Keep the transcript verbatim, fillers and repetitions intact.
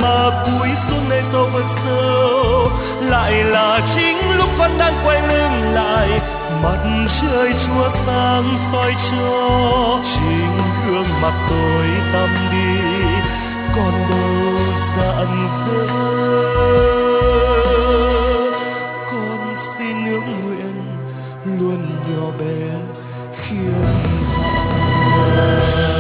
mà cúi xuống nơi sâu vực sâu, lại là chính lúc con đang quay lưng lại, mặt trời chúa sáng soi cho chính gương mặt tôi tăm đi, còn đâu rạng rỡ. Con xin ước nguyện luôn nhỏ bé khiêm hạ.